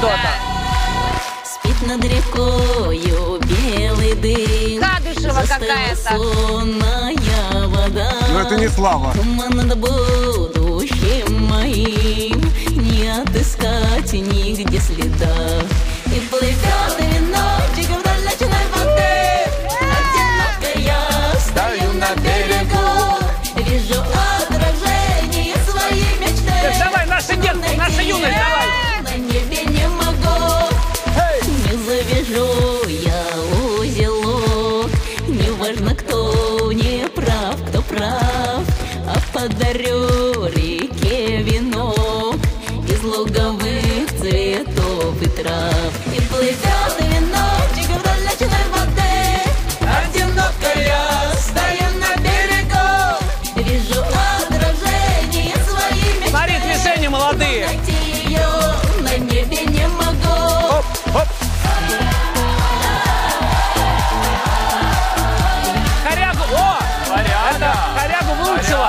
что-то. Спит над рекою белый дым. Кадышева какая-то. Сонная вода. Но это не Слава. Туман над будущим моим. Не отыскать нигде следа. И плывет веночек вдоль ночной воды. Одиноко я стою на берегу. Вижу отражение своей мечты. Давай, наша детство, наша юность, давай. На небе не могу. Не завяжу я узелок. Не важно, кто не прав, кто прав. А подарю реке венок из луговых цветов и трав. И плывет веночек вдоль ночной воды. Одиноко я стою на берегу. Вижу отражение своей мечты. Смотри, движения молодые. Найти ее на небе не могу. Оп, оп. Корягу, о! Это корягу выучила.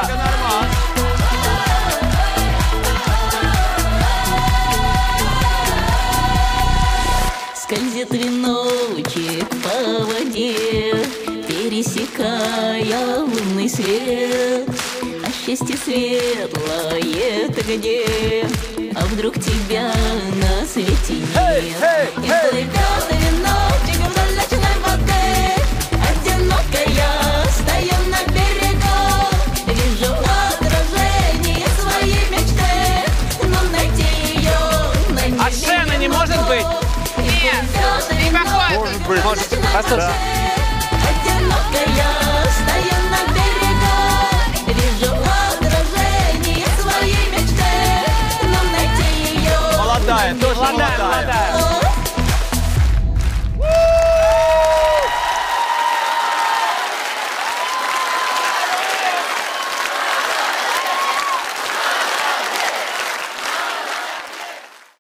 Скользит веночек по воде, пересекая лунный свет. А счастье светлое-то где? А вдруг тебя на свете нет? И плывет веночек вдоль ночной воды. Одиноко я стою на берегу. Вижу отражение своей мечты. Но найти ее на небе А Шена не может быть? Нет, никакой. Может быть. Может, послушай. Одиноко я стою на берегу. Вижу отражение своей мечты. Но найти ее Молодая, тоже молодая.